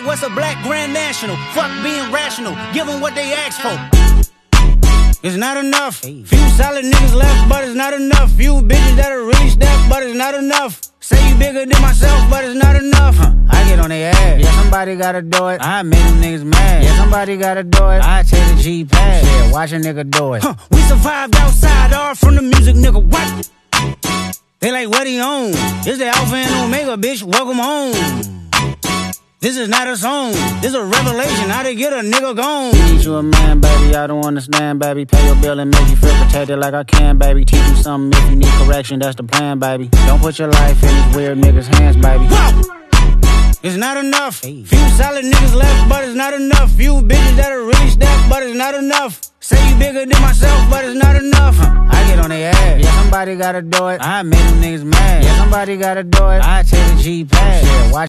what's a black grand national? Fuck being rational, give them what they ask for. It's not enough. Few solid niggas left, but it's not enough. Few bitches that'll really step, but it's not enough. Say you bigger than myself, but it's not enough. I get on their ass. Yeah, somebody gotta do it. I made them niggas mad. Yeah, somebody gotta do it. I take the G-Pad. Yeah, watch a nigga do it. We survived outside, all from the music, nigga. What? They like, what he on? This the Alpha and Omega, bitch. Welcome home. This is not a song, this a revelation, how to get a nigga gone. Teach you a man, baby, I don't understand, baby. Pay your bill and make you feel protected like I can, baby. Teach you something if you need correction, that's the plan, baby. Don't put your life in these weird niggas' hands, baby. Whoa! It's not enough. Few solid niggas left, but it's not enough. Few bitches that'll really step, but it's not enough. Say you bigger than myself, but it's not enough. I get on their ass. Yeah, somebody gotta do it. I made them niggas mad. Yeah, somebody gotta do it. I take the G-Pad. Yeah, watch